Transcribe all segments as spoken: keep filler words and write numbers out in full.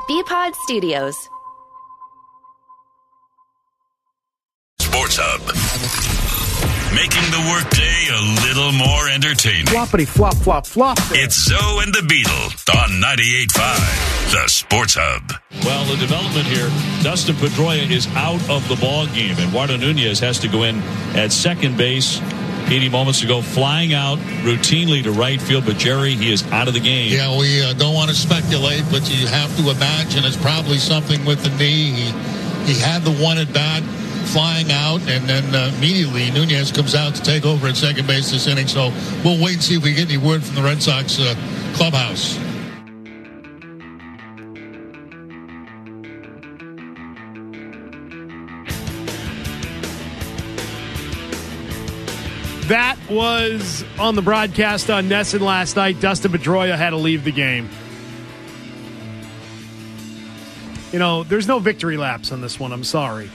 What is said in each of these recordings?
B-Pod Studios. Sports Hub. Making the workday a little more entertaining. Floppity flop flop flop. It's Zoe and the Beetle on ninety-eight point five, the Sports Hub. Well, the development here, Dustin Pedroia is out of the ball game, and Eduardo Nunez has to go in at second base. Petey moments ago flying out routinely to right field, but Jerry, he is out of the game. Yeah, we uh, don't want to speculate, but you have to imagine it's probably something with the knee. He, he had the one at bat flying out, and then uh, immediately Nunez comes out to take over at second base this inning. So we'll wait and see if we get any word from the Red Sox uh, clubhouse. That was on the broadcast on Nesson last night. Dustin Pedroia had to leave the game. You know, there's no victory laps on this one. I'm sorry.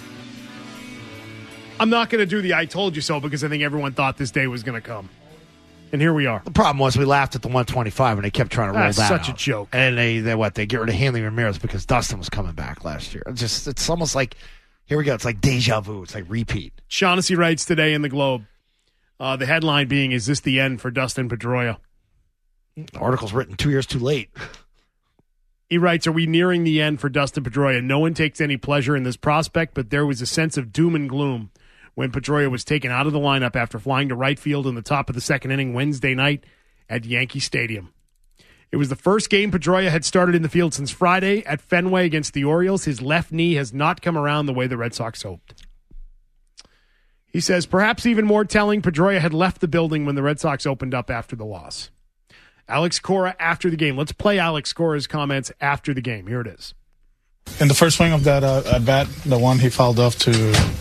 I'm not going to do the I told you so because I think everyone thought this day was going to come. And here we are. The problem was we laughed at the one twenty-five and they kept trying to roll That's that such out. a joke. And they, they what? They get rid of Hanley Ramirez because Dustin was coming back last year. It's just, it's almost like, here we go. It's like deja vu. It's like repeat. Shaughnessy writes today in the Globe. Uh, the headline being, is this the end for Dustin Pedroia? The article's written two years too late. He writes, are we nearing the end for Dustin Pedroia? No one takes any pleasure in this prospect, but there was a sense of doom and gloom when Pedroia was taken out of the lineup after flying to right field in the top of the second inning Wednesday night at Yankee Stadium. It was the first game Pedroia had started in the field since Friday at Fenway against the Orioles. His left knee has not come around the way the Red Sox hoped. He says, perhaps even more telling, Pedroia had left the building when the Red Sox opened up after the loss. Alex Cora after the game. Let's play Alex Cora's comments after the game. Here it is. In the first swing of that uh, at bat, the one he fouled off to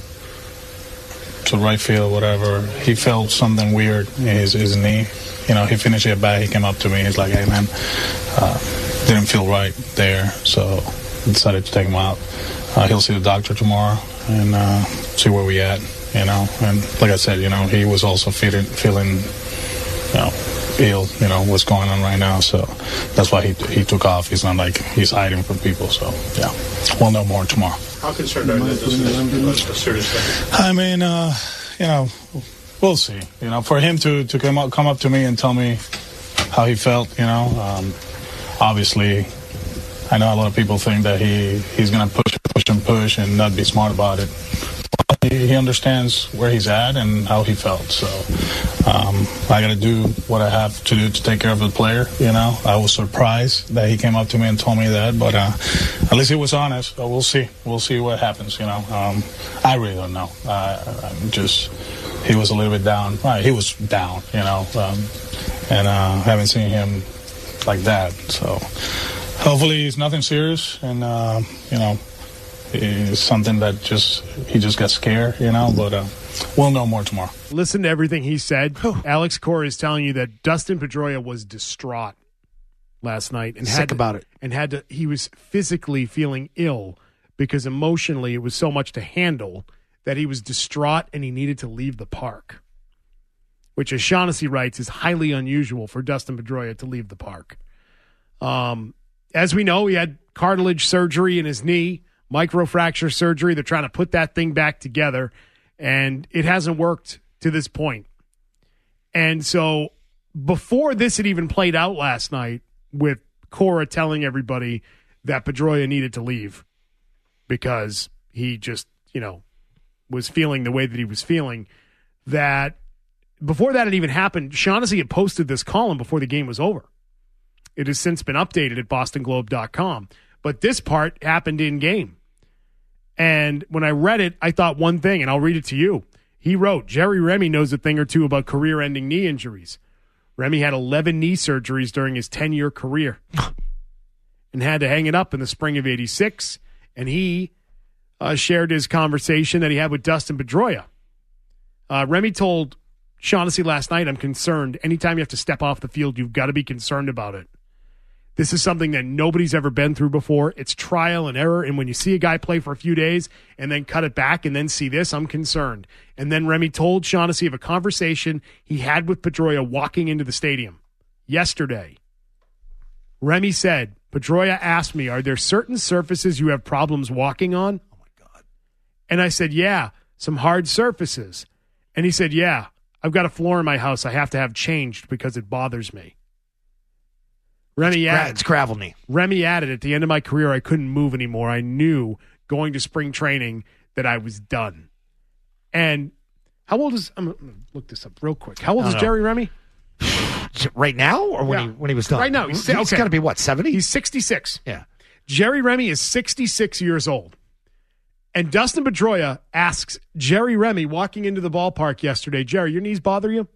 to right field, whatever, he felt something weird in his, his knee. You know, he finished at bat. He came up to me. He's like, hey, man, uh, didn't feel right there. So I decided to take him out. Uh, he'll see the doctor tomorrow and uh, see where we at. You know, and like I said, you know, he was also feeling, feeling, you know, ill, you know, what's going on right now. So that's why he he took off. He's not like he's hiding from people. So, yeah, we'll know more tomorrow. How concerned are you that this is a serious thing? I mean, uh, you know, we'll see. You know, for him to, to come up, come up to me and tell me how he felt, you know, um, obviously, I know a lot of people think that he, he's going to push, push and push and not be smart about it. He understands where he's at and how he felt. So um, I got to do what I have to do to take care of the player. You know, I was surprised that he came up to me and told me that, but uh, at least he was honest. So we'll see. We'll see what happens. You know, um, I really don't know. Uh, I'm just he was a little bit down. Right, he was down. You know, um, and uh, haven't seen him like that. So hopefully it's nothing serious, and uh, you know. It's something that just he just got scared, you know, but uh, we'll know more tomorrow. Listen to everything he said. Alex Cora is telling you that Dustin Pedroia was distraught last night and Sick had to, about it. and had to. He was physically feeling ill because emotionally it was so much to handle that he was distraught and he needed to leave the park, which, as Shaughnessy writes, is highly unusual for Dustin Pedroia to leave the park. Um, as we know, he had cartilage surgery in his knee. Microfracture surgery. They're trying to put that thing back together, and it hasn't worked to this point. And so before this had even played out last night with Cora telling everybody that Pedroia needed to leave because he just, you know, was feeling the way that he was feeling, that before that had even happened, Shaughnessy had posted this column before the game was over. It has since been updated at boston globe dot com. But this part happened in game. And when I read it, I thought one thing, and I'll read it to you. He wrote, Jerry Remy knows a thing or two about career-ending knee injuries. Remy had eleven knee surgeries during his ten-year career and had to hang it up in the spring of eighty-six. And he uh, shared his conversation that he had with Dustin Pedroia. Uh, Remy told Shaughnessy last night, I'm concerned. Anytime you have to step off the field, you've got to be concerned about it. This is something that nobody's ever been through before. It's trial and error. And when you see a guy play for a few days and then cut it back and then see this, I'm concerned. And then Remy told Shaughnessy of a conversation he had with Pedroia walking into the stadium yesterday. Remy said, Pedroia asked me, are there certain surfaces you have problems walking on? Oh, my God. And I said, yeah, some hard surfaces. And he said, yeah, I've got a floor in my house I have to have changed because it bothers me. Remy it's, gra- added, it's gravel knee. Remy added, at the end of my career, I couldn't move anymore. I knew going to spring training that I was done. And how old is, I'm going to look this up real quick. How old is know. Jerry Remy? Right now or when, Yeah. he, when he was done? Right now. He's, he's okay. got to be, what, seventy? He's sixty-six. Yeah. Jerry Remy is sixty-six years old. And Dustin Pedroia asks Jerry Remy walking into the ballpark yesterday, Jerry, your knees bother you?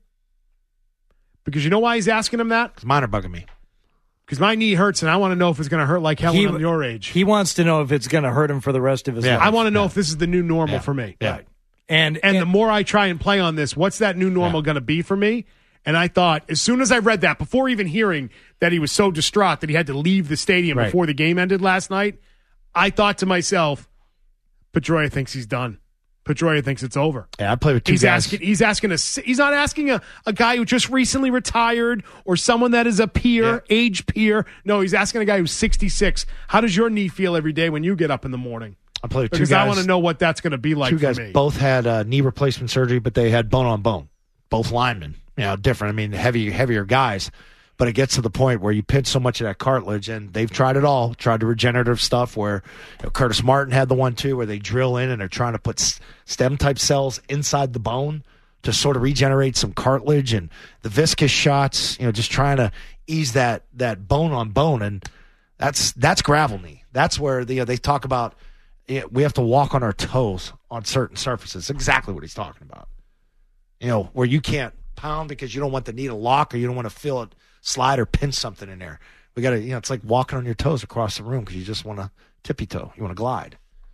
Because you know why he's asking him that? Because mine are bugging me. Because my knee hurts, and I want to know if it's going to hurt like Helen He- on your age. He wants to know if it's going to hurt him for the rest of his Yeah. life. I want to know Yeah. if this is the new normal Yeah. for me. Yeah. Right. And, And, and the more I try and play on this, what's that new normal Yeah. going to be for me? And I thought, as soon as I read that, before even hearing that he was so distraught that he had to leave the stadium Right. before the game ended last night, I thought to myself, Pedroia thinks he's done. Pedroia thinks it's over. Yeah, I play with two He's guys. asking. He's asking a. He's not asking a, a guy who just recently retired or someone that is a peer, Yeah. age peer. No, he's asking a guy who's sixty-six. How does your knee feel every day when you get up in the morning? I play with two Because guys. I want to know what that's going to be like two for guys me. both had uh, knee replacement surgery, but they had bone on bone. Both linemen, you know, different. I mean, heavy, heavier guys. But it gets to the point where you pinch so much of that cartilage, and they've tried it all. Tried the regenerative stuff where you know, Curtis Martin had the one too, where they drill in and they're trying to put s- stem type cells inside the bone to sort of regenerate some cartilage, and the viscous shots, you know, just trying to ease that that bone on bone, and that's that's gravel knee. That's where the, you know, they talk about. Yeah, we have to walk on our toes on certain surfaces. Exactly what he's talking about. You know, where you can't pound because you don't want the knee to lock or you don't want to feel it slide or pinch something in there. We got to, you know, it's like walking on your toes across the room because you just want to tippy toe. You want to glide.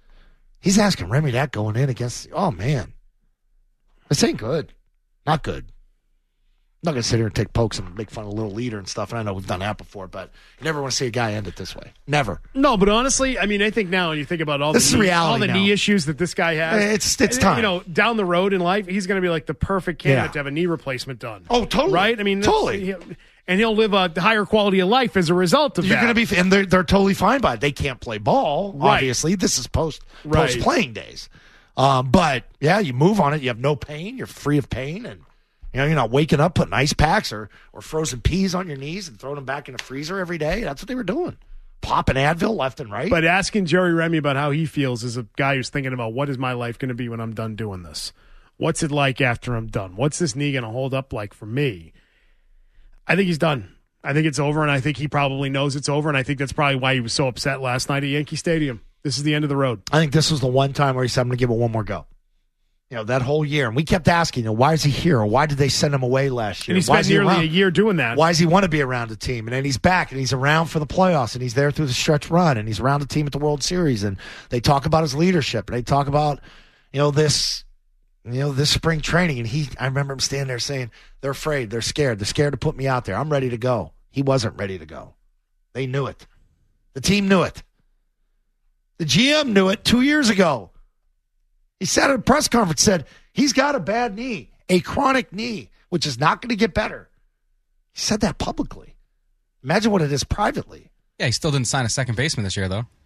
He's asking Remy that going in against, oh, man. This ain't good. Not good. I'm not going to sit here and take pokes and make fun of a little leader and stuff. And I know we've done that before, but you never want to see a guy end it this way. Never. No, but honestly, I mean, I think now when you think about all This the is knee, reality all the now. knee issues that this guy has, It's- it's and, time. You know, down the road in life, he's going to be like the perfect candidate Yeah. to have a knee replacement done. Oh, totally. Right? I mean, that's- Totally. he- and he'll live a higher quality of life as a result of You're that. going to be, and they're, they're totally fine by it. They can't play ball, Right. obviously. This is post Right. post playing days. Um, but yeah, you move on it. You have no pain. You're free of pain, and you know you're not waking up putting ice packs or or frozen peas on your knees and throwing them back in the freezer every day. That's what they were doing, popping Advil left and right. But asking Jerry Remy about how he feels as a guy who's thinking about what is my life going to be when I'm done doing this? What's it like after I'm done? What's this knee going to hold up like for me? I think he's done. I think it's over, and I think he probably knows it's over, and I think that's probably why he was so upset last night at Yankee Stadium. This is the end of the road. I think this was the one time where he said, "I'm going to give it one more go." You know, that whole year, and we kept asking, you know, why is he here, or why did they send him away last year? And he Why spent is he nearly around? a year doing that. Why does he want to be around the team? And then he's back, and he's around for the playoffs, and he's there through the stretch run, and he's around the team at the World Series, and they talk about his leadership, and they talk about, you know, this, you know, this spring training, and he, I remember him standing there saying, they're afraid, they're scared, they're scared to put me out there. I'm ready to go. He wasn't ready to go. They knew it. The team knew it. The G M knew it two years ago. He said at a press conference, said, he's got a bad knee, a chronic knee, which is not going to get better. He said that publicly. Imagine what it is privately. Yeah, he still didn't sign a second baseman this year, though.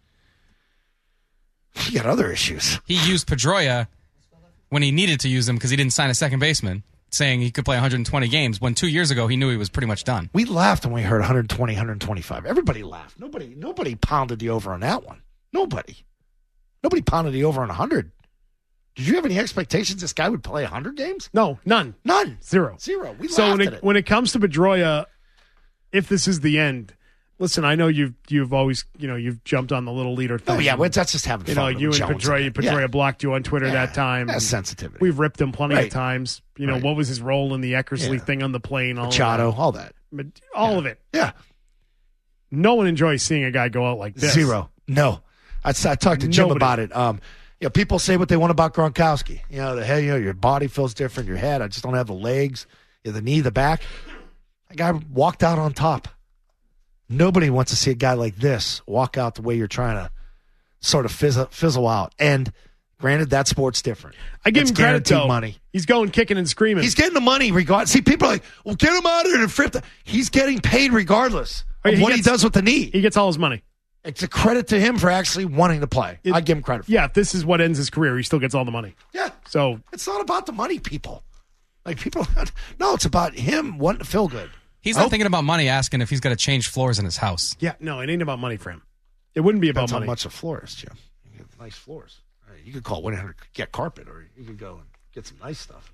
He got other issues. He used Pedroia when he needed to use him because he didn't sign a second baseman, saying he could play one hundred twenty games, when two years ago he knew he was pretty much done. We laughed when we heard one twenty, one twenty-five. Everybody laughed. Nobody nobody pounded the over on that one. Nobody. Nobody pounded the over on one hundred. Did you have any expectations this guy would play one hundred games? No, none. None. Zero. Zero. We So laughed when at it, it. when it comes to Pedroia, if this is the end, listen, I know you've you've always, you know, you've jumped on the little leader thing. Oh, yeah, well, that's just having You fun. know, with you and Jones Pedroia, it. Pedroia Yeah. blocked you on Twitter Yeah, that time. That's and sensitivity. We've ripped him plenty Right. of times. You know, Right. what was his role in the Eckersley Yeah. thing on the plane? All Machado, of all that. that. All Yeah. of it. Yeah. No one enjoys seeing a guy go out like this. Zero. No. I, I talked to Jim Nobody. about it. Um, you know, people say what they want about Gronkowski. You know, the head, you know, your body feels different, your head. I just don't have the legs, you know, the knee, the back. That guy walked out on top. Nobody wants to see a guy like this walk out the way you're trying to sort of fizzle, fizzle out. And granted, that sport's different. I give It's him credit, guaranteed though. money. He's going kicking and screaming. He's getting the money regardless. See, people are like, well, get him out of here and flip. The-. He's getting paid regardless. Oh, of he what he gets- does with the knee. He gets all his money. It's a credit to him for actually wanting to play. It- I give him credit for Yeah, if this is what ends his career, he still gets all the money. it. Yeah. So It's not about the money, people. Like, people, no, it's about him wanting to feel good. He's I not hope- thinking about money, asking if he's got to change floors in his house. yeah, no, it ain't about money for him. It wouldn't be about Depends how money. much a floor is, Jim. You get nice floors. Uh, You could call one eight hundred get carpet, or you could go and get some nice stuff.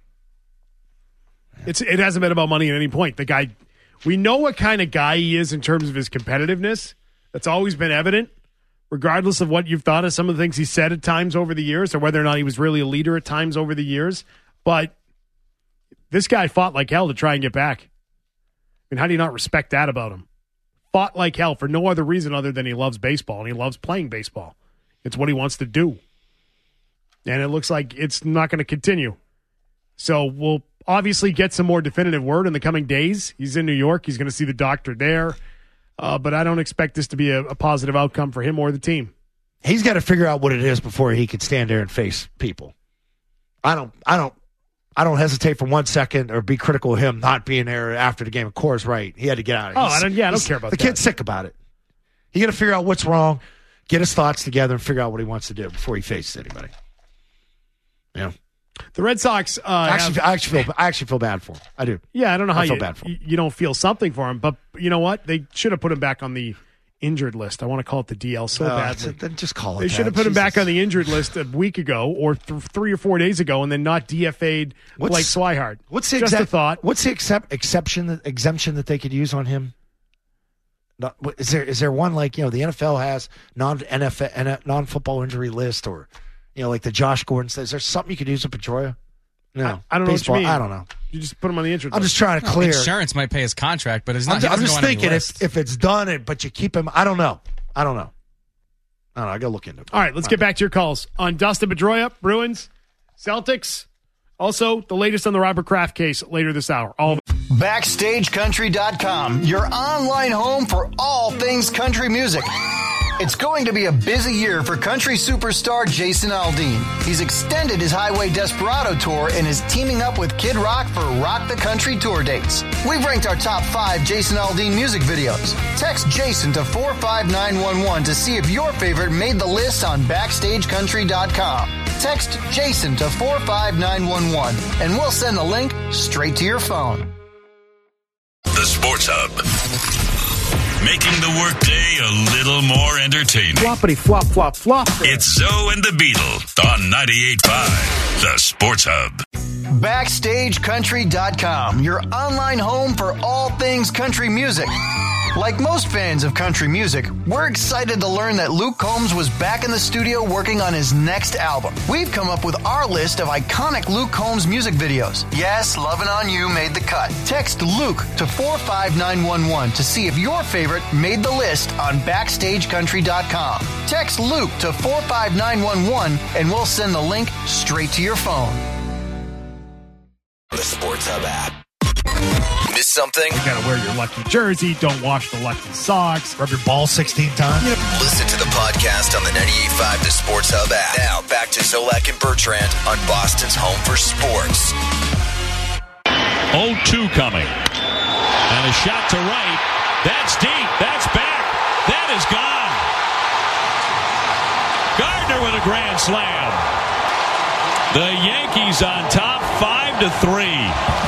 It's it hasn't been about money at any point. The guy, we know what kind of guy he is in terms of his competitiveness. That's always been evident, regardless of what you've thought of some of the things he said at times over the years, or whether or not he was really a leader at times over the years. But this guy fought like hell to try and get back. I mean, how do you not respect that about him? Fought like hell for no other reason other than he loves baseball and he loves playing baseball. It's what he wants to do. And it looks like it's not going to continue. So we'll obviously get some more definitive word in the coming days. He's in New York. He's going to see the doctor there. Uh, but I don't expect this to be a, a positive outcome for him or the team. He's got to figure out what it is before he could stand there and face people. I don't, I don't, I don't hesitate for one second or be critical of him not being there after the game. Of course, right? He had to get out. Oh, He's- I don't, yeah, I don't he's- care about the that. kid's sick about it. He got to figure out what's wrong, get his thoughts together, and figure out what he wants to do before he faces anybody. Yeah. The Red Sox uh, I actually, have- I actually feel, I actually feel bad for him. I do. Yeah, I don't know how I feel you, bad for him. you you don't feel something for him, but you know what? They should have put him back on the injured list. I want to call it the D L so Uh, badly. then just call it. They should have that. put him back Jesus. on the injured list a week ago or th- three or four days ago, and then not D F A'd What's- Blake Swihart. What's the just exact, a thought? What's the accept, exception that, exemption that they could use on him? Not, what- is there is there one like you know the N F L has non N F L non football injury list, or you know like the Josh Gordon says? Is there something you could use with Pedroia? No, I, I don't know Baseball, what you mean. I don't know. You just put him on the injured I'm list. just trying to No, clear. insurance might pay his contract, but it's not. I'm, he I'm doesn't just go on any thinking list. if, if it's done, it but you keep him. I don't know. I don't know. I don't know. I got to look into it. All right, let's get back to your calls on Dustin Pedroia, Bruins, Celtics. Also, the latest on the Robert Kraft case later this hour. All of it. Backstage Country dot com, your online home for all things country music. It's going to be a busy year for country superstar Jason Aldean. He's extended his Highway Desperado tour and is teaming up with Kid Rock for Rock the Country tour dates. We've ranked our top five Jason Aldean music videos. Text Jason to four five nine one one to see if your favorite made the list on Backstage Country dot com. Text Jason to four five nine one one and we'll send the link straight to your phone. The Sports Hub. Making the workday a little more entertaining. Floppity flop flop flop. It's Zoe and the Beetle on ninety-eight point five. The Sports Hub. Backstage Country dot com, your online home for all things country music. Like most fans of country music, we're excited to learn that Luke Combs was back in the studio working on his next album. We've come up with our list of iconic Luke Combs music videos. Yes, Lovin' On You made the cut. Text Luke to four five nine one one to see if your favorite made the list on Backstage Country dot com. Text Luke to four five nine one one and we'll send the link straight to your phone. The Sports Hub app. Miss something? You got to wear your lucky jersey. Don't wash the lucky socks. Rub your ball sixteen times. Listen to the podcast on the ninety-eight point five The Sports Hub app. Now, back to Zolak and Bertrand on Boston's home for sports. oh two coming. And a shot to right. That's deep. That's back. That is gone. Gardner with a grand slam. The Yankees on top, five to three.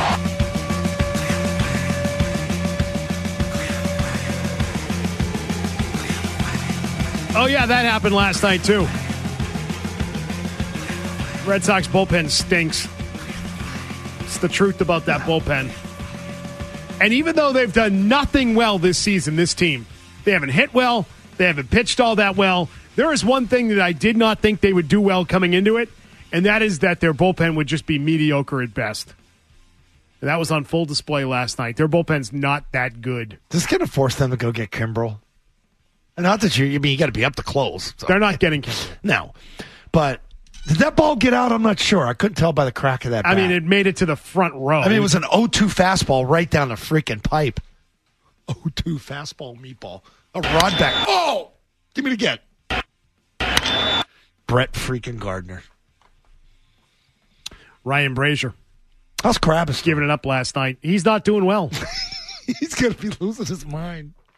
Oh, yeah, that happened last night, too. Red Sox bullpen stinks. It's the truth about that bullpen. And even though they've done nothing well this season, this team, they haven't hit well, they haven't pitched all that well, there is one thing that I did not think they would do well coming into it, and that is that their bullpen would just be mediocre at best. And that was on full display last night. Their bullpen's not that good. This is going to force them to go get Kimbrel. Not that you, I mean, you got to be up to close. So. They're not getting Kimbrel. No. But did that ball get out? I'm not sure. I couldn't tell by the crack of that I bat. mean, it made it to the front row. I mean, it was an oh two fastball right down the freaking pipe. oh two fastball meatball. A rod back. Oh! Give me it again. Brett freaking Gardner. Ryan Brazier. How's Krabs giving it up last night? He's not doing well. He's going to be losing his mind.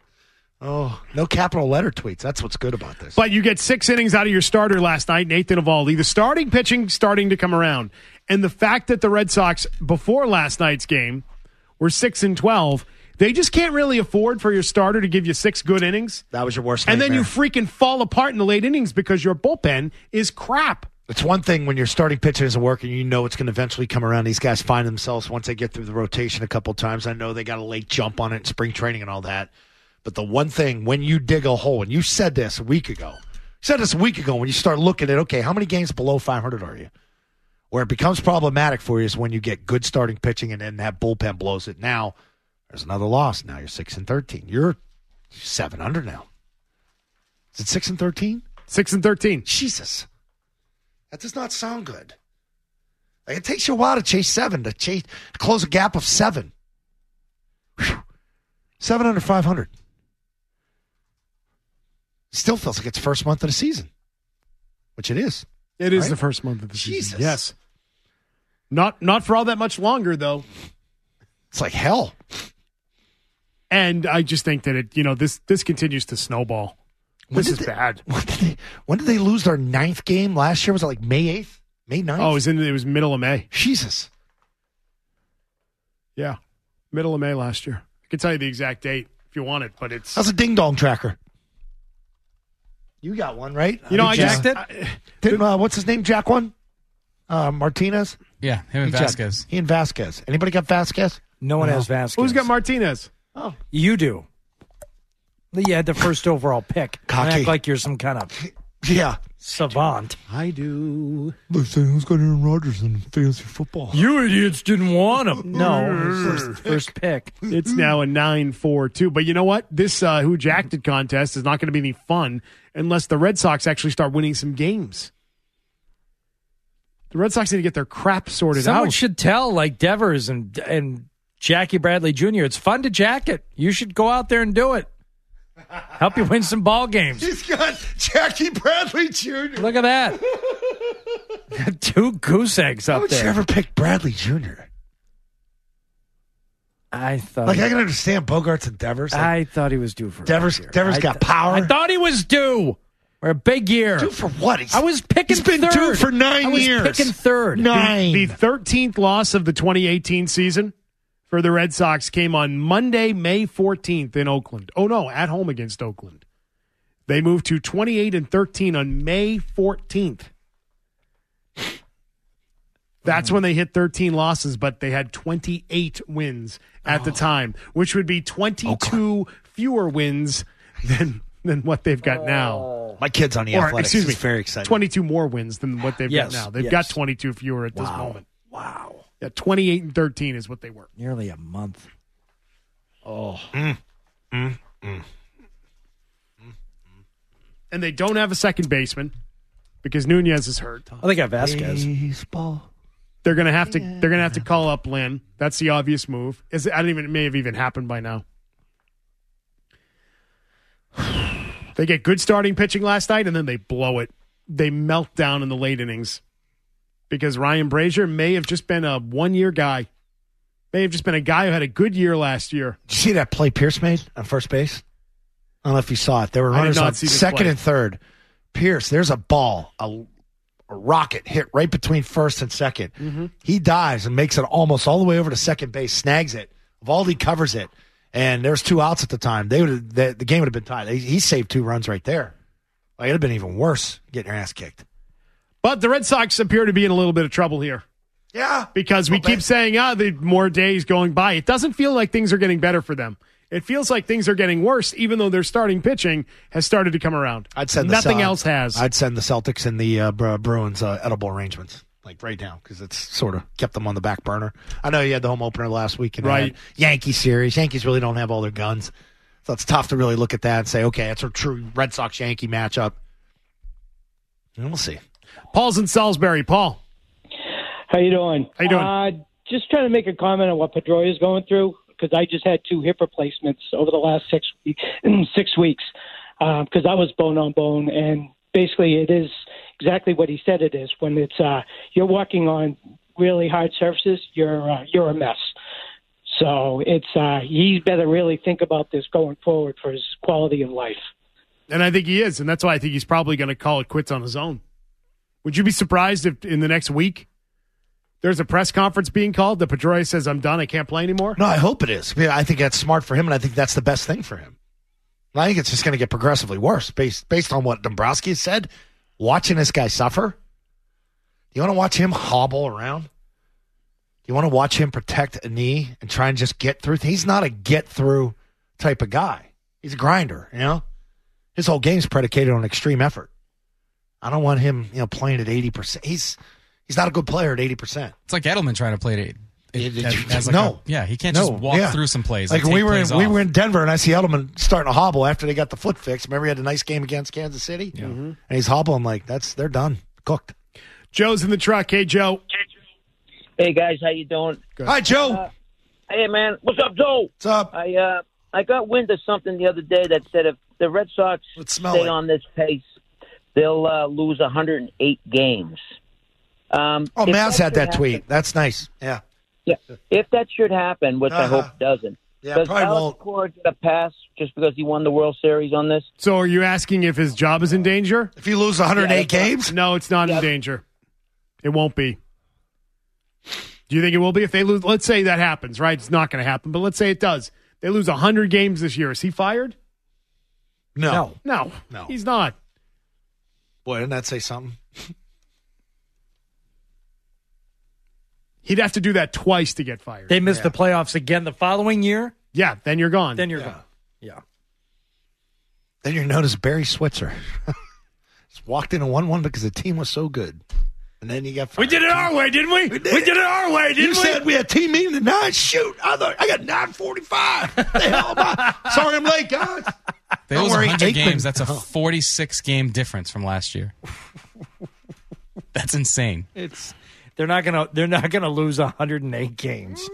Oh, no capital letter tweets. That's what's good about this. But you get six innings out of your starter last night, Nathan Eovaldi. The starting pitching starting to come around. And the fact that the Red Sox, before last night's game, were six and twelve, they just can't really afford for your starter to give you six good innings. That was your worst And nightmare. then you freaking fall apart in the late innings because your bullpen is crap. It's one thing when your starting pitching isn't working, you know it's going to eventually come around. These guys find themselves once they get through the rotation a couple times. I know they got a late jump on it in spring training and all that. But the one thing, when you dig a hole, and you said this a week ago, you said this a week ago when you start looking at, okay, how many games below five hundred are you? Where it becomes problematic for you is when you get good starting pitching and then that bullpen blows it. Now, there's another loss. Now you're six and thirteen. You're seven hundred now. Is it six and thirteen? six and thirteen. Jesus. That does not sound good. Like, it takes you a while to chase seven, to chase to close a gap of seven. Whew. Seven under five hundred. Still feels like it's first month of the season, which it is. It is right? the first month of the Jesus. season. Yes. Not not for all that much longer, though. It's like hell. And I just think that it, you know, this this continues to snowball. This is they, bad. When did, they, when did they lose their ninth game last year? Was it like May eighth? May ninth? Oh, it was in it was middle of May. Jesus. Yeah. Middle of May last year. I can tell you the exact date if you want it, but it's How's a ding dong tracker? You got one, right? You know, I jacked just it. Did, uh, what's his name? Jack one? Uh, Martinez? Yeah, him and He jacked- Vasquez. He and Vasquez. Anybody got Vasquez? No one No. has Vasquez. Who's got Martinez? Oh. You do. You had the first overall pick. Cocky. You act like you're some kind of Yeah. savant. I do. They're saying who's got Aaron Rodgers in fantasy football? You idiots didn't want him. No, first, first pick. It's now a nine four two. But you know what? This uh, Who Jacked It contest is not going to be any fun unless the Red Sox actually start winning some games. The Red Sox need to get their crap sorted Someone out. should tell, like Devers and and Jackie Bradley Junior It's fun to jack it. You should go out there and do it. Help you win some ball games. He's got Jackie Bradley Junior Look at that. Two goose eggs Why up would you there. ever pick Bradley Junior? I thought. Like, I can understand Bogarts and Devers. Like, I thought he was due for Devers, year. Devers I got th- power. I thought he was due for a big year. Due for what? He's, I was picking he's been third. due for nine I was years. picking third. Nine. The thirteenth loss of the twenty eighteen season for the Red Sox came on Monday, May fourteenth in Oakland. Oh, no, at home against Oakland. They moved to twenty-eight and thirteen on May fourteenth. That's when they hit thirteen losses, but they had twenty-eight wins at Oh. the time, which would be twenty-two fewer wins than than what they've got now. My kid's on the Or, Athletics. excuse me, He's very excited. twenty-two more wins than what they've Yes, got now. They've yes. got twenty-two fewer at this Wow. moment. Wow. Yeah, twenty-eight and thirteen is what they were. Nearly a month. Oh. And they don't have a second baseman because Nunez is hurt. I think I have Vasquez. Baseball. They're gonna have to. They're gonna have to call up Lynn. That's the obvious move. Is I don't even. It may have even happened by now. They get good starting pitching last night, and then they blow it. They melt down in the late innings because Ryan Brazier may have just been a one-year guy. May have just been a guy who had a good year last year. Did you see that play Pierce made on first base? I don't know if you saw it. There were I did runners not on see this second play. and third. Pierce, there's a ball, a, a rocket hit right between first and second. Mm-hmm. He dives and makes it almost all the way over to second base, snags it. Valdi covers it, and there's two outs at the time. They would the, the game would have been tied. He, he saved two runs right there. Like, it'd have been even worse getting your ass kicked. But the Red Sox appear to be in a little bit of trouble here. Yeah. Because we Well, keep that- saying, ah, the more days going by. It doesn't feel like things are getting better for them. It feels like things are getting worse, even though their starting pitching has started to come around. I'd send Nothing the, uh, else has. I'd send the Celtics and the uh, Bru- Bruins uh, edible arrangements, like right now, because it's sort of kept them on the back burner. I know you had the home opener last week, and Right. Yankee series. Yankees really don't have all their guns, so it's tough to really look at that and say, okay, it's a true Red Sox Yankee matchup. And we'll see. Paul's in Salisbury. Paul. How you doing? How you doing? Uh, just trying to make a comment on what Pedroia is going through, because I just had two hip replacements over the last six week, six weeks because uh, I was bone on bone, and basically it is exactly what he said it is. When it's uh, you're walking on really hard surfaces, you're uh, you're a mess. So it's uh, he better really think about this going forward for his quality of life. And I think he is, and that's why I think he's probably going to call it quits on his own. Would you be surprised if in the next week there's a press conference being called that Pedroia says, I'm done, I can't play anymore? No, I hope it is. I, mean, I think that's smart for him, and I think that's the best thing for him. I think it's just going to get progressively worse based based on what Dombrowski has said. Watching this guy suffer, you want to watch him hobble around? You want to watch him protect a knee and try and just get through? He's not a get-through type of guy. He's a grinder, you know? His whole game's predicated on extreme effort. I don't want him, you know, playing at eighty percent. He's he's not a good player at eighty percent. It's like Edelman trying to play at eight. It, It- as, as like no. a- yeah, he can't No, just walk yeah. through some plays. Like and we take were in, plays we off. were in Denver, and I see Edelman starting to hobble after they got the foot fixed. Remember, he had a nice game against Kansas City, Mm-hmm. and he's hobbling like that's they're done, cooked. Joe's in the truck. Hey, Joe. Hey guys, how you doing? Good. Hi, Joe. Uh, hey man, what's up, Joe? What's up? I uh, I got wind of something the other day that said if the Red Sox Let's stay smell it. on this pace, they'll uh, lose one hundred eight games. Um, Oh, if Mavs should had that happen- tweet. That's nice. Yeah, Yeah, if that should happen, which I Uh-huh. hope doesn't, yeah, does probably Alex won't. Cora get a pass just because he won the World Series on this? So are you asking if his job is in danger? If you lose one hundred eight Yeah, games, No, it's not in danger. It won't be. Do you think it will be if they lose? Let's say that happens, right? It's not going to happen, but let's say it does. They lose one hundred games this year. Is he fired? no. No. No. He's not. Boy, didn't that say something? He'd have to do that twice to get fired. They miss the playoffs again the following year. Yeah, then you're gone. Then you're Yeah. gone. Yeah. Then you're known as Barry Switzer. Just walked in and won one because the team was so good, and then you got fired. We did it our way, didn't we? We did, it our way, didn't You we? said we had team meeting at nine. Shoot, I thought I got nine forty-five. The hell am I? Sorry, I'm late, guys. They Don't lose worry, one hundred Aikman- games. That's a forty-six game difference from last year. That's insane. It's they're not gonna they're not gonna lose one hundred eight games.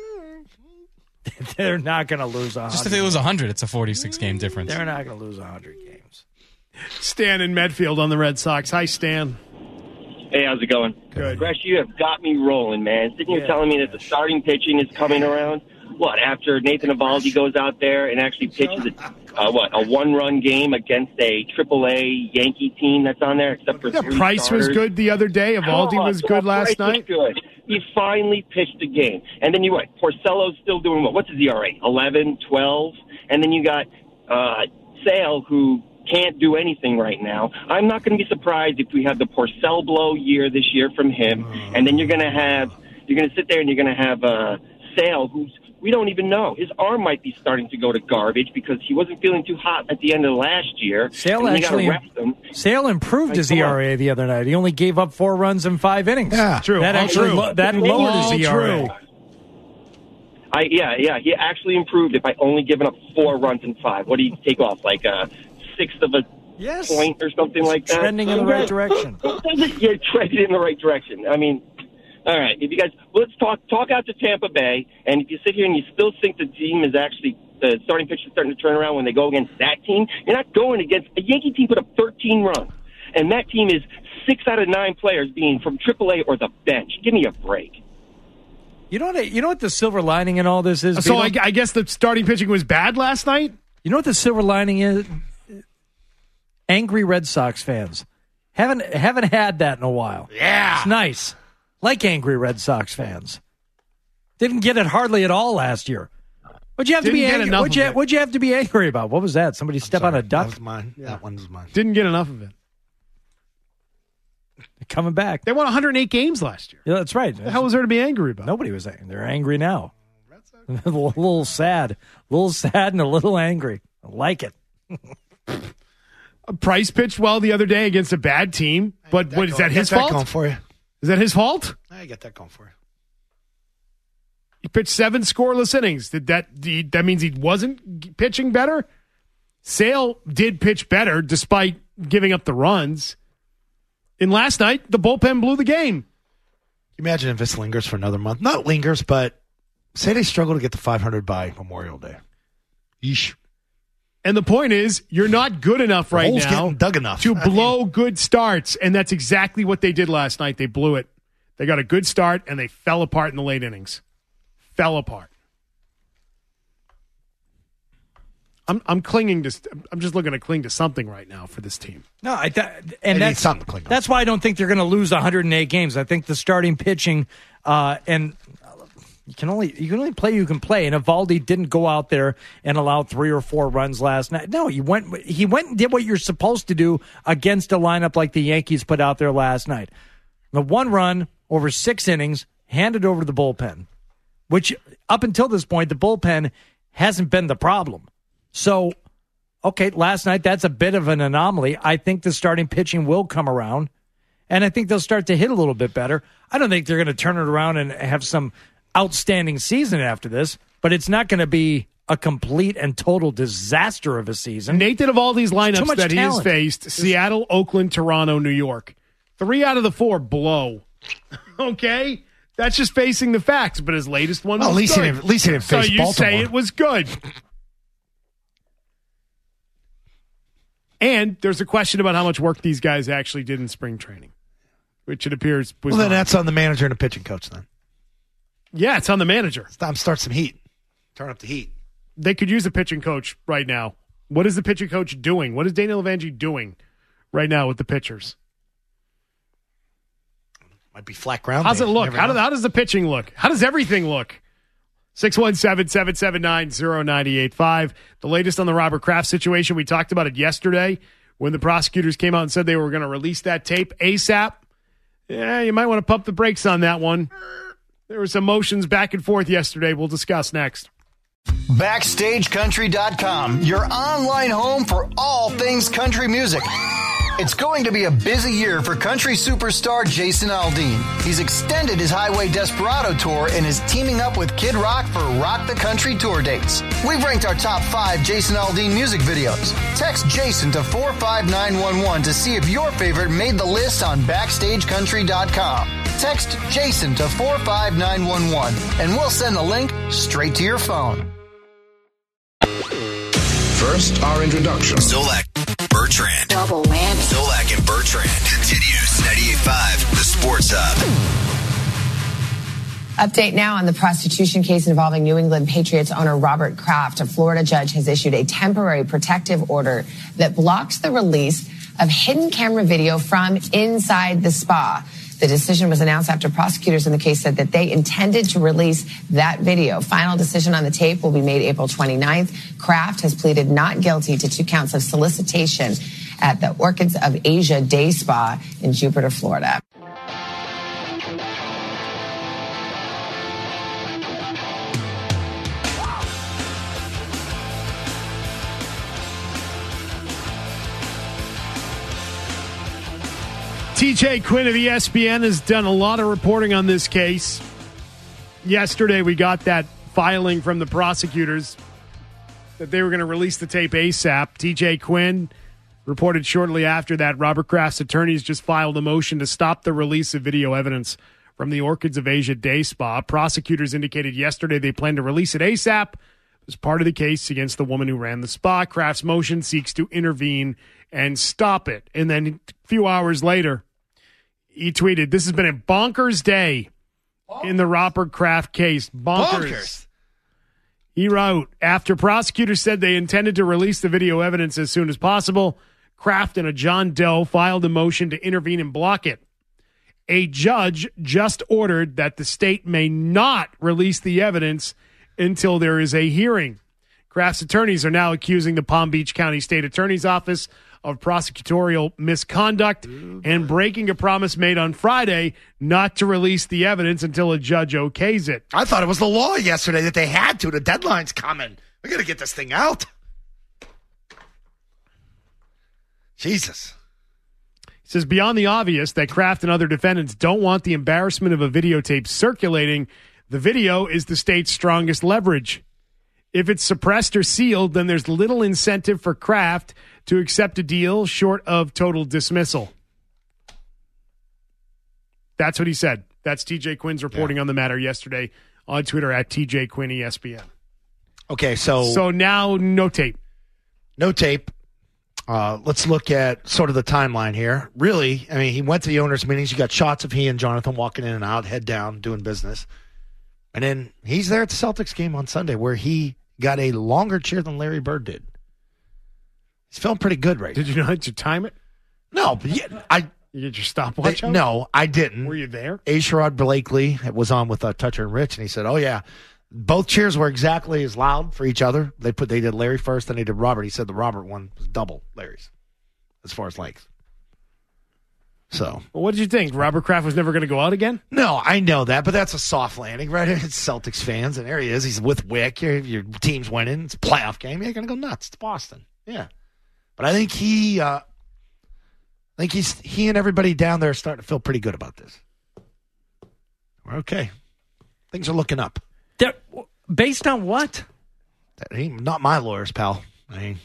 They're not gonna lose one hundred. Just if they lose one hundred, it's a forty-six game difference. They're not gonna lose one hundred games. Stan in Medfield on the Red Sox. Hi, Stan. Hey, how's it going? Good. Gresh, you have got me rolling, man. Sitting here Yeah. telling me that the starting pitching is coming around. What, after Nathan Eovaldi goes out there and actually pitches a, uh, what, a one-run game against a triple A Yankee team that's on there, except for Yeah, three Price was starters? good the other day. Evaldi Oh, was yeah, good last Price was night. good. He finally pitched a game. And then you what? Porcello's still doing what? What's his E R A? eleven, twelve? And then you got uh, Sale, who can't do anything right now. I'm not going to be surprised if we have the Porcel blow year this year from him. And then you're going to have, you're going to sit there and you're going to have uh, Sale, who's, we don't even know. His arm might be starting to go to garbage because he wasn't feeling too hot at the end of last year. Sale and you actually gotta rest him. Sale improved Like, his come E on. R A the other night. He only gave up four runs in five innings. Yeah, True. That All actually true. lo- that All lowered his E R A. true. I yeah, yeah. He actually improved it by only giving up four runs in five. What do you take off? Like a sixth of a Yes. point or something like that? Trending in the right direction. Yeah, trending in the right direction. I mean, all right. If you guys, let's talk talk out to Tampa Bay, and if you sit here and you still think the team is actually the starting pitcher is starting to turn around when they go against that team, you're not going against a Yankee team put up thirteen runs, and that team is six out of nine players being from triple A or the bench. Give me a break. You know what? You know what the silver lining in all this is. So I, Beetle? I guess the starting pitching was bad last night? You know what the silver lining is? Angry Red Sox fans haven't haven't had that in a while. Yeah. It's nice. Like angry Red Sox fans. Didn't get it hardly at all last year. What'd you have Didn't to be get angry? enough What'd you, of it. what'd you have to be angry about? What was that? Somebody step on a That duck? was mine. That one was mine. Didn't get enough of it. Coming back. They won one hundred eight games last year. Yeah, that's right. What the hell was there to be angry about? Nobody was angry. They're angry now. a little, little sad. A little sad and a little angry. I like it. Price pitched well the other day against a bad team, but what is that his Get that fault? going for you. Is that his fault? I get that going for you. He pitched seven scoreless innings. Did that that means he wasn't pitching better? Sale did pitch better despite giving up the runs. And last night, the bullpen blew the game. Imagine if this lingers for another month. Not lingers, but say they struggle to get to five hundred by Memorial Day. Yeesh. And the point is, you're not good enough right hole's now getting dug enough. to I mean- blow good starts, and that's exactly what they did last night. They blew it. They got a good start, and they fell apart in the late innings. Fell apart. I'm I'm clinging to. I'm just looking to cling to something right now for this team. No, I th- They and need that's something to cling on. that's why I don't think they're going to lose one hundred eight games. I think the starting pitching uh, and you can only you can only play you can play. And Eovaldi didn't go out there and allow three or four runs last night. No, he went he went and did what you're supposed to do against a lineup like the Yankees put out there last night. The one run over six innings handed over to the bullpen, which up until this point the bullpen hasn't been the problem. So, okay, last night, that's a bit of an anomaly. I think the starting pitching will come around, and I think they'll start to hit a little bit better. I don't think they're going to turn it around and have some outstanding season after this, but it's not going to be a complete and total disaster of a season. Nathan Eovaldi's lineups that he has talent. faced, Seattle, Oakland, Toronto, New York. Three out of the four blow. Okay? That's just facing the facts, but his latest one Well, was at least he good. didn't- at least he didn't so face you Baltimore. say it was good. And there's a question about how much work these guys actually did in spring training, which it appears was Well, then not. that's on the manager and the pitching coach then. Yeah, it's on the manager. It's time to start some heat. Turn up the heat. They could use a pitching coach right now. What is the pitching coach doing? What is Daniel Evangie doing right now with the pitchers? Might be flat ground. How's day. it look? Never How, know. do, how does the pitching look? How does everything look? six one seven, seven seven nine, zero nine eight five. The latest on the Robert Kraft situation. We talked about it yesterday when the prosecutors came out and said they were going to release that tape ASAP. Yeah, you might want to pump the brakes on that one. There were some motions back and forth yesterday. We'll discuss next. Backstage Country dot com, your online home for all things country music. It's going to be a busy year for country superstar Jason Aldean. He's extended his Highway Desperado tour and is teaming up with Kid Rock for Rock the Country tour dates. We've ranked our top five Jason Aldean music videos. Text Jason to four five nine one one to see if your favorite made the list on Backstage Country dot com. Text Jason to four five nine one one and we'll send the link straight to your phone. First, our introduction. Zolak, Bertrand. Double whammy. Zolak and Bertrand continues. ninety-eight point five, the Sports Hub. Update now on the prostitution case involving New England Patriots owner Robert Kraft. A Florida judge has issued a temporary protective order that blocks the release of hidden camera video from inside the spa. The decision was announced after prosecutors in the case said that they intended to release that video. Final decision on the tape will be made April twenty-ninth. Kraft has pleaded not guilty to two counts of solicitation at the Orchids of Asia Day Spa in Jupiter, Florida. T J Quinn of E S P N has done a lot of reporting on this case. Yesterday, we got that filing from the prosecutors that they were going to release the tape ASAP. T J Quinn reported shortly after that Robert Kraft's attorneys just filed a motion to stop the release of video evidence from the Orchids of Asia Day Spa. Prosecutors indicated yesterday they plan to release it ASAP as part of the case against the woman who ran the spa. Kraft's motion seeks to intervene and stop it. And then a few hours later, he tweeted, "This has been a bonkers day in the Robert Kraft case. Bonkers." bonkers. He wrote, after prosecutors said they intended to release the video evidence as soon as possible, Kraft and a John Doe filed a motion to intervene and block it. A judge just ordered that the state may not release the evidence until there is a hearing. Kraft's attorneys are now accusing the Palm Beach County State Attorney's Office of prosecutorial misconduct and breaking a promise made on Friday not to release the evidence until a judge okays it. I thought it was the law yesterday that they had to. The deadline's coming. We got to get this thing out. Jesus. He says, beyond the obvious that Kraft and other defendants don't want the embarrassment of a videotape circulating, the video is the state's strongest leverage. If it's suppressed or sealed, then there's little incentive for Kraft to accept a deal short of total dismissal. That's what he said. That's T J Quinn's reporting yeah. on the matter yesterday on Twitter at T J Quinn E S P N. Okay, so... So now, no tape. No tape. Uh, let's look at sort of the timeline here. Really, I mean, he went to the owners' meetings. You got shots of he and Jonathan walking in and out, head down, doing business. And then he's there at the Celtics game on Sunday where he got a longer cheer than Larry Bird did. He's feeling pretty good right Did now. you know did you time it? No, but yeah, I You get your stopwatch they, out? no, I didn't. Were you there? A. Sherrod Blakely was on with uh, Toucher and Rich, and he said, "Oh yeah, both cheers were exactly as loud for each other. They put they did Larry first, then they did Robert. He said the Robert one was double Larry's as far as length." So, well, what did you think? Robert Kraft was never going to go out again? no, I know that, but that's a soft landing, right? It's Celtics fans, and there he is. He's with Wick. Your, your team's winning. It's a playoff game. You're going to go nuts. It's Boston. Yeah, but I think he, uh, I think he's he and everybody down there are starting to feel pretty good about this. We're okay. Things are looking up. They're, based on what? That ain't not my lawyers, pal. I mean,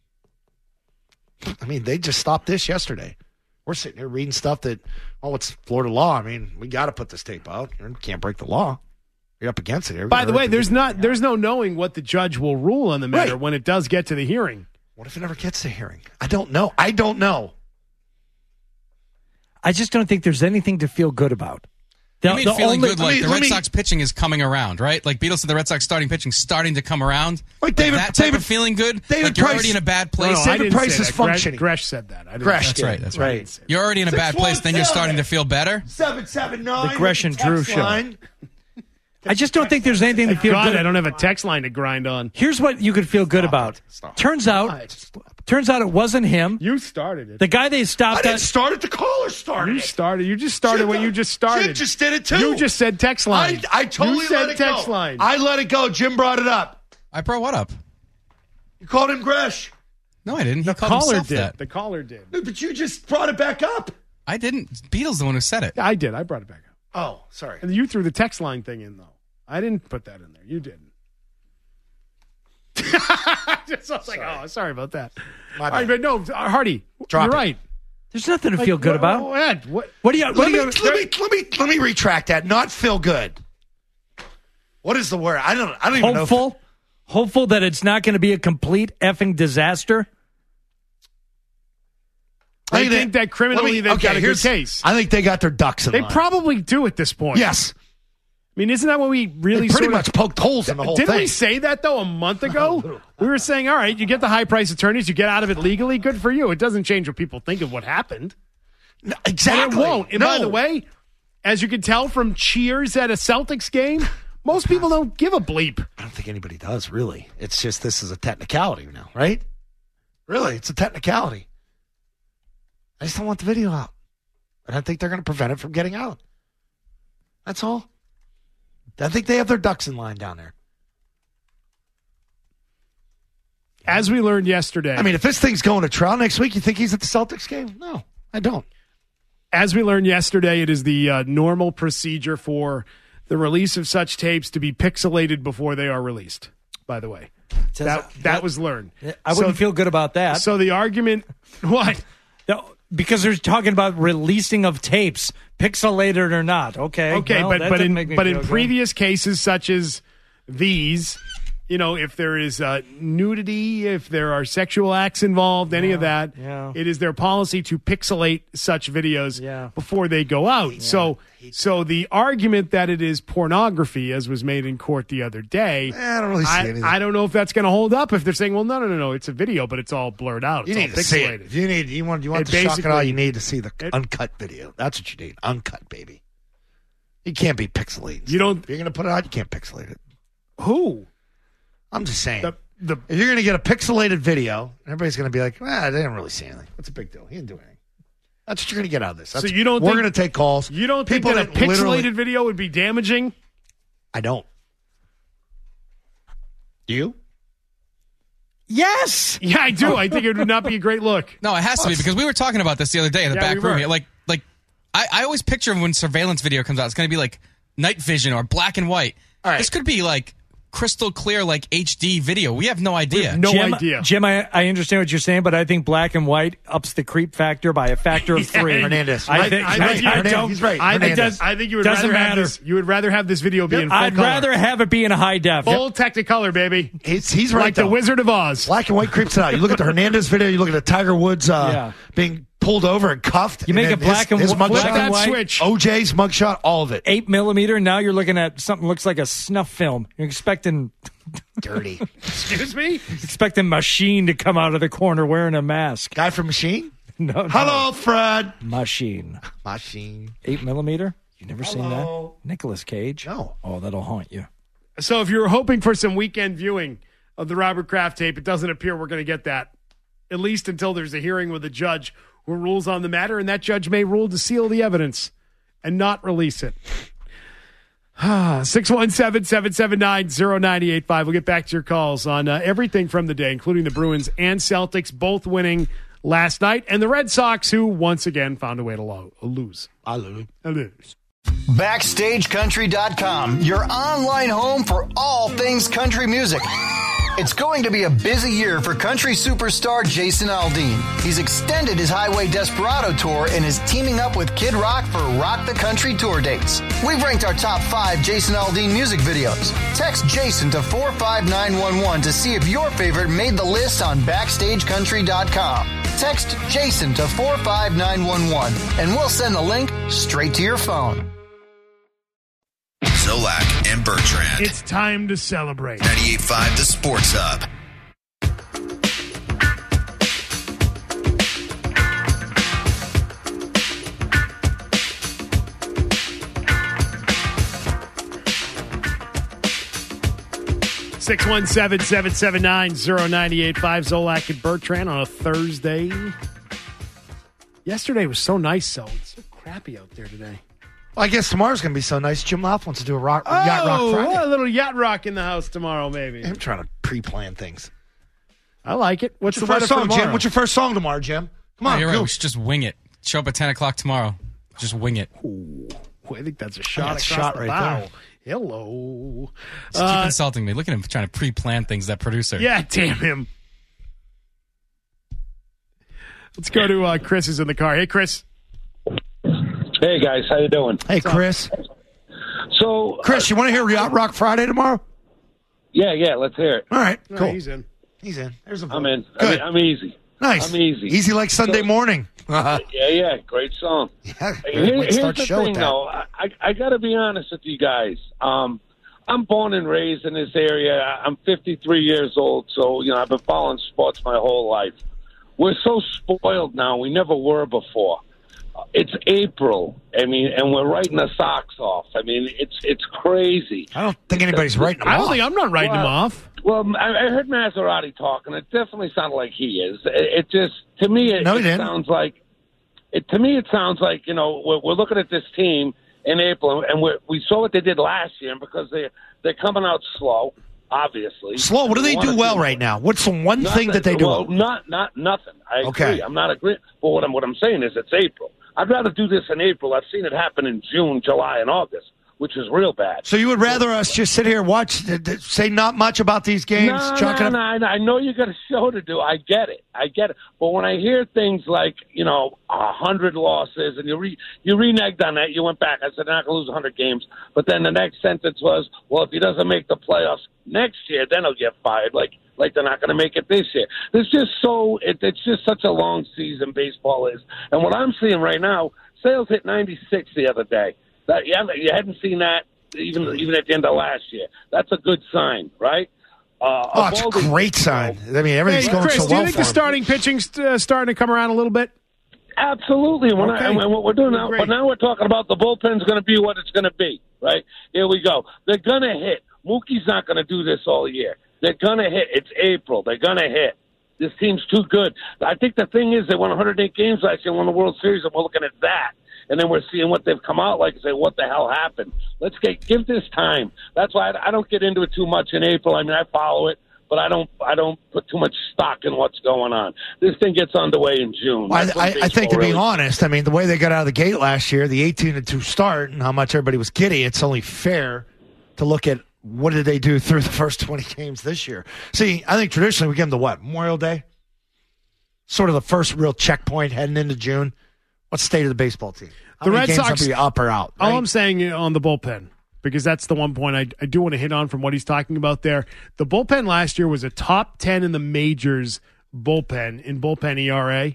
I mean, they just stopped this yesterday. We're sitting here reading stuff that, oh, it's Florida law. I mean, we got to put this tape out. You can't break the law. You're up against it here. By the way, there's not there's no knowing what the judge will rule on the matter Right. when it does get to the hearing. What if it never gets to hearing? I don't know. I don't know. I just don't think there's anything to feel good about. The, You mean the feeling only- good like let me- the let Red me- Sox pitching is coming around, right? Like Beatles said the Red Sox starting pitching starting to come around. Like David- that type David- of feeling good? David like you're Price- already in a bad No, place? no, I David didn't Price say is that. Gresh- functioning. Gresh said that. I didn't Gresh That's did. right. That's Right. right. You're already in a bad Six place. Then you're one starting to seven. feel better. Seven seven nine. The Gresh and Drew text show. line. I just don't think there's anything to feel God, good. I don't have a text line to grind on. Here's what you could feel good about. Stop it. Turns out, turns out it wasn't him. You started it. The guy they I stopped didn't at. start it. The caller started You it. started. You just started Jim what done- you just started. Jim just did it too. You just said text line. I, I totally you said let it text go. line. I let it go. Jim brought it up. I brought what up? You called him Gresh. No, I didn't. He the called caller himself did. that. The caller did. No, but you just brought it back up. I didn't. Beatles the one who said it. I did. I brought it back up. Oh, sorry. And you threw the text line thing in, though. I didn't put that in there. You didn't. Just, I was like, oh, sorry about that. My All right, bad. but no, Hardy, Drop you're it. right. There's nothing to Like, feel good what- about. What? What? What do you? What Let do me, you? let me let me let me retract that. Not feel good. What is the word? I don't. I don't even know. Hopeful, hopeful that it's not going to be a complete effing disaster. I think that criminally let me- they've okay, got a good here's- case. I think they got their ducks in They line. probably do at this point. Yes. I mean, isn't that what we really They pretty sort much of poked holes in the whole Didn't thing. we say that though a month ago? We were saying, all right, you get the high price attorneys, you get out of it legally, good for you. It doesn't change what people think of what happened. No, exactly. And it won't. And no. by the way, as you can tell from cheers at a Celtics game, most people don't give a bleep. I don't think anybody does, really. It's just this is a technicality now, right? Really, it's a technicality. I just don't want the video out. And I think they're going to prevent it from getting out. That's all. I think they have their ducks in line down there. As we learned yesterday. I mean, if this thing's going to trial next week, you think he's at the Celtics game? No, I don't. As we learned yesterday, it is the uh, normal procedure for the release of such tapes to be pixelated before they are released, by the way. That, that, that- was learned. I wouldn't So- feel good about that. So the argument, what? No, because they're talking about releasing of tapes, pixelated or not. Okay. Okay, well, but that but doesn't in make me but in feel good. previous cases such as these, you know, if there is uh, nudity, if there are sexual acts involved, any of that, yeah. it is their policy to pixelate such videos Yeah. before they go out. So so the argument that it is pornography, as was made in court the other day, I don't really see I, anything. I don't know if that's going to hold up. If they're saying, well, no, no, no, no, it's a video, but it's all blurred out. You It's need all to see pixelated. it. If you need, you want, you want It the shock and awe, basically- you need to see the it- uncut video. That's what you need. Uncut, baby. You can't be pixelated. You don't. If you're going to put it out, you can't pixelate it. Who? I'm just saying. The, the if you're going to get a pixelated video, everybody's going to be like, ah, they didn't really see anything. What's a big deal? He didn't do anything. That's what you're going to get out of this. So That's, you don't We're think- going to take calls. You don't People think that a that literally- pixelated video would be damaging? I don't. Do you? Yes. Yeah, I do. I think it would not be a great look. No, it has to be because we were talking about this the other day in the Yeah, back we room. were. here. Like, like I, I always picture when surveillance video comes out, it's going to be like night vision or black and white. All right. This could be like crystal clear, like H D video. We have no idea. No Jim, idea. Jim, I, I understand what you're saying, but I think black and white ups the creep factor by a factor of three. Hernandez. I Right, think, I I, think I you- Hernandez, don't. he's right. I think, Hernandez. I think you would Doesn't rather have matter. this. You would rather have this video be in full I'd color. rather have it be in high def. full Technicolor, baby. He's, he's right, Like the though. Wizard of Oz. Black and white creeps it out. You look at the Hernandez video, you look at the Tiger Woods uh, Yeah. being pulled over and cuffed. You make and it then black his, and his wh- black mugshot, and white. Switch. O J's mugshot, all of it. Eight millimeter. Now you're looking at something that looks like a snuff film. You're expecting Dirty. Excuse me? Expecting Machine to come out of the corner wearing a mask. Guy from Machine? No. no. Hello, Fred. Machine. Machine. Eight millimeter? You never Hello. seen that? Nicolas Cage? No. Oh, that'll haunt you. So if you're hoping for some weekend viewing of the Robert Kraft tape, it doesn't appear we're going to get that, at least until there's a hearing with a judge who rules on the matter, and that judge may rule to seal the evidence and not release it. six one seven, seven seven nine, zero nine eight five. We'll get back to your calls on uh, everything from the day, including the Bruins and Celtics, both winning last night, and the Red Sox, who once again found a way to lo- lose. I lose. I lose. Backstage Country dot com, your online home for all things country music. It's going to be a busy year for country superstar Jason Aldean. He's extended his Highway Desperado tour and is teaming up with Kid Rock for Rock the Country tour dates. We've ranked our top five Jason Aldean music videos. Text Jason to four five nine one one to see if your favorite made the list on Backstage Country dot com. Text Jason to four five nine one one and we'll send the link straight to your phone. Zolak and Bertrand. It's time to celebrate. ninety-eight point five The Sports Hub. six one seven, seven seven nine, zero nine eight five. Zolak and Bertrand on a Thursday. Yesterday was so nice, so it's so crappy out there today. Well, I guess tomorrow's going to be so nice. Jim Loft wants to do a rock, Oh, yacht rock Friday. a little yacht rock in the house tomorrow, maybe. I'm trying to pre-plan things. I like it. What's, What's the your weather first for song, tomorrow? Jim? What's your first song tomorrow, Jim? Come on, Oh, you're right. go. We should just wing it. Show up at ten o'clock tomorrow. Just wing it. Ooh, I think that's a shot That's a across shot the right bow. there. Hello. Just Uh, keep insulting me. Look at him trying to pre-plan things, that producer. Yeah, damn him. Let's go to uh, Chris is in the car. Hey, Chris. Hey, guys. How you doing? Hey, Chris. So, Chris, you want to hear Yacht Rock Friday tomorrow? Yeah, yeah. Let's hear it. All right, No, cool. he's in. He's in. There's a I'm in. Good. I'm, I'm easy. Nice. I'm easy. Easy like Sunday So- morning. Yeah, yeah. Great song. Yeah, Here- way to here's start the the show with thing, that. though. I, I, I got to be honest with you guys. Um, I'm born and raised in this area. I'm fifty-three years old, so you know I've been following sports my whole life. We're so spoiled now. We never were before. It's April. I mean, and we're writing the socks off. I mean, it's it's crazy. I don't think anybody's writing them I don't off. think I'm not writing Well, him off. Well, I I heard Maserati talking. It definitely sounded like he is. It, it just, to me, it, No, he it didn't. sounds like, it, to me, it sounds like, you know, we're, we're looking at this team in April, and we're, we saw what they did last year, and because they, they're coming out slow, obviously. Slow. What do they do wanna well right now? What's the one Nothing. thing that they do Well, well? not, not, nothing. I Okay. agree. I'm not agreeing. But what I'm, what I'm saying is it's April. I'd rather do this in April. I've seen it happen in June, July, and August, which is real bad. So you would rather us just sit here, watch, th- th- say not much about these games, No, chalk it no, up? no, I I know you got a show to do. I get it. I get it. But when I hear things like, you know, a hundred losses, and you re, you reneged on that, you went back. I said, they're not going to lose a hundred games. But then the next sentence was, well, if he doesn't make the playoffs next year, then he'll get fired. Like, like they're not going to make it this year. It's just so, it, it's just such a long season baseball is. And what I'm seeing right now, Sales hit ninety-six the other day. That you, haven't, you hadn't seen that even even at the end of last year. That's a good sign, right? Uh, Oh, it's a Eovaldi- great sign. I mean, everything's Hey, going Chris, so do you well think for the him. starting pitching's uh, starting to come around a little bit? Absolutely. When Okay. I, and what we're doing now, Great. but now we're talking about the bullpen's going to be what it's going to be, right? Here we go. They're going to hit. Mookie's not going to do this all year. They're going to hit. It's April. They're going to hit. This team's too good. I think the thing is they won one hundred eight games last year and won the World Series, and we're looking at that. And then we're seeing what they've come out like and say, what the hell happened? Let's get give this time. That's why I, I don't get into it too much in April. I mean, I follow it, but I don't I don't put too much stock in what's going on. This thing gets underway in June. Well, That's I, when I, I think, to baseball be really- honest, I mean, the way they got out of the gate last year, the eighteen and two start, and how much everybody was giddy, it's only fair to look at what did they do through the first twenty games this year. See, I think traditionally we give them the what? Memorial Day? Sort of the first real checkpoint heading into June. What's the state of the baseball team? How The many Red games Sox- will be up or out? All right? I'm saying on the bullpen, because that's the one point I, I do want to hit on from what he's talking about there. The bullpen last year was a top ten in the majors bullpen in bullpen E R A.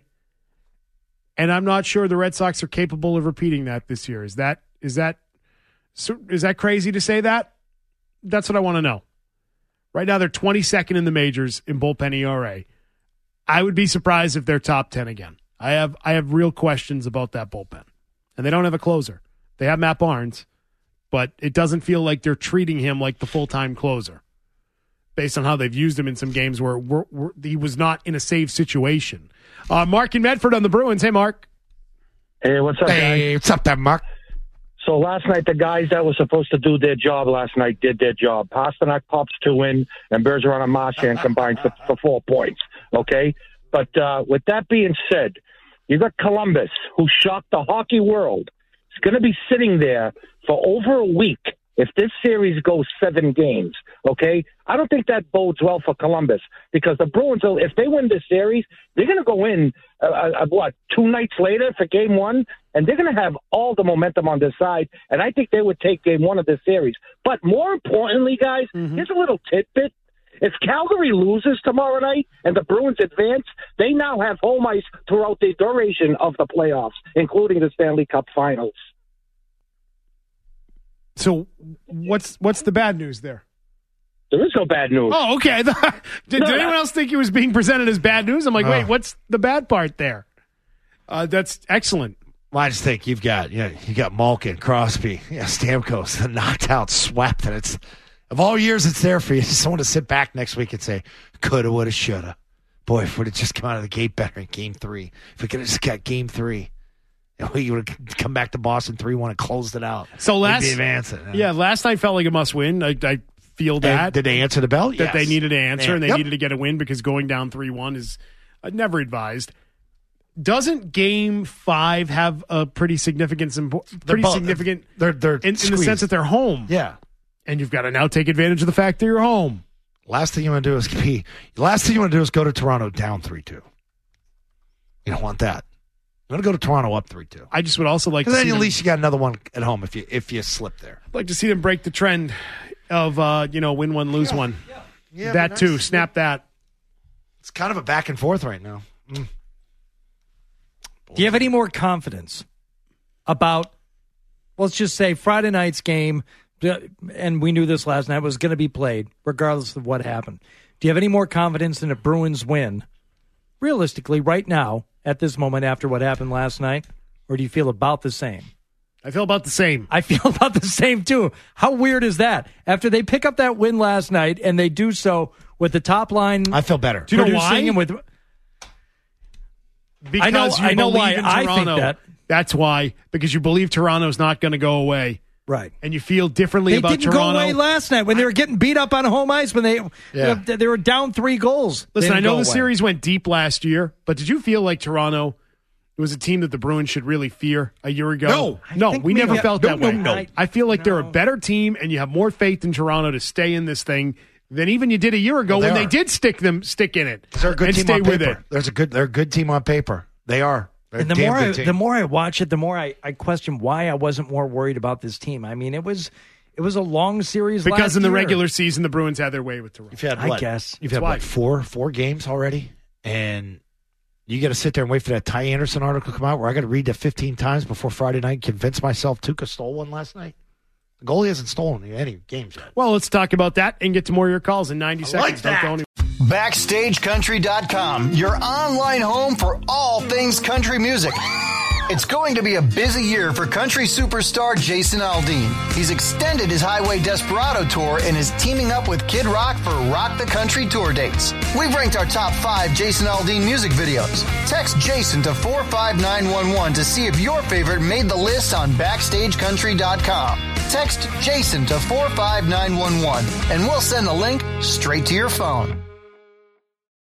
And I'm not sure the Red Sox are capable of repeating that this year. Is that is that so- is that crazy to say that? That's what I want to know. Right now, they're twenty-second in the majors in bullpen E R A. I would be surprised if they're top ten again. I have I have real questions about that bullpen. And they don't have a closer. They have Matt Barnes, but it doesn't feel like they're treating him like the full-time closer based on how they've used him in some games where we're, we're, he was not in a save situation. Uh, Mark in Medford on the Bruins. Hey, Mark. Hey, what's up, Hey, guys? what's up there, Mark? So last night, the guys that were supposed to do their job last night did their job. Pasternak pops two in, and Bergeron and Marchand combined for, for four points, okay? But uh, with that being said, you got Columbus, who shocked the hockey world. It's going to be sitting there for over a week if this series goes seven games, okay? I don't think that bodes well for Columbus because the Bruins, if they win this series, they're going to go in, uh, uh, what, two nights later for game one, and they're going to have all the momentum on their side, and I think they would take game one of this series. But more importantly, guys, mm-hmm. here's a little tidbit. If Calgary loses tomorrow night and the Bruins advance, they now have home ice throughout the duration of the playoffs, including the Stanley Cup Finals. So what's what's the bad news there? There is no bad news. Oh, okay. did, no, did anyone else think it was being presented as bad news? I'm like, Oh. wait, what's the bad part there? Uh, that's excellent. Well, I just think you've got you know, you got Malkin, Crosby, yeah, Stamkos, knocked out, swept, and it's of all years it's there for you. Just want to sit back next week and say, coulda, woulda, shoulda. Boy, if we'd have just come out of the gate better in game three. If we could have just got game three. We would have come back to Boston three one and closed it out. So last, We'd be advancing. yeah, last night felt like a must win. I, I feel that. And did they answer the bell? That Yes. they needed to answer, Yeah. and they Yep. needed to get a win because going down three one is uh, never advised. Doesn't Game Five have a pretty significant, pretty both- significant? They're they're in, in the squeezed. sense that they're home. Yeah, and you've got to now take advantage of the fact that you're home. Last thing you want to do is be. Last thing you want to do is go to Toronto down three two. You don't want that. You want to go to Toronto up three two. I just would also like to Because then see at them, least you got another one at home if you if you slip there. I'd like to see them break the trend of uh, you know win one lose Yeah, one. yeah. Yeah, that but too. nice. Snap that. It's kind of a back and forth right now. Mm. Do you have any more confidence about, let's just say, Friday night's game, and we knew this last night, was going to be played, regardless of what happened. Do you have any more confidence in a Bruins win, realistically, right now, at this moment after what happened last night? Or do you feel about the same? I feel about the same. I feel about the same, too. How weird is that? After they pick up that win last night, and they do so with the top line. I feel better. Do you know why? And with, Because I know, you I know believe why in I Toronto. think that. That's why. Because you believe Toronto's not going to go away. Right. And you feel differently They about didn't Toronto. go away last night when they were getting beat up on home ice when they Yeah. they, they were down three goals. They Listen, I didn't know go the away. series went deep last year, but did you feel like Toronto was a team that the Bruins should really fear a year ago? No. No, I think we we- never yeah, felt no, that no, way. no. I feel like they're a No. better team, and you have more faith in Toronto to stay in this thing than even you did a year ago Well, they when they are. did stick them stick in it. They're a good and team stay on with paper. it. There's a good. They're a good team on paper. They are. They're And a the damn more good I, team. the more I watch it, the more I, I question why I wasn't more worried about this team. I mean, it was it was a long series Because last in the year. regular season, the Bruins had their way with Toronto. You've had I what? guess. You've That's had why. what, four four games already, and you got to sit there and wait for that Ty Anderson article to come out where I got to read that fifteen times before Friday night and convince myself Tuukka stole one last night. The goalie hasn't stolen any games yet. Well, let's talk about that and get to more of your calls in ninety seconds. that. Don't go anywhere. Backstage Country dot com, your online home for all things country music. It's going to be a busy year for country superstar Jason Aldean. He's extended his Highway Desperado tour and is teaming up with Kid Rock for Rock the Country tour dates. We've ranked our top five Jason Aldean music videos. Text Jason to four five nine one one to see if your favorite made the list on Backstage Country dot com. Text Jason to four five nine one one and we'll send the link straight to your phone.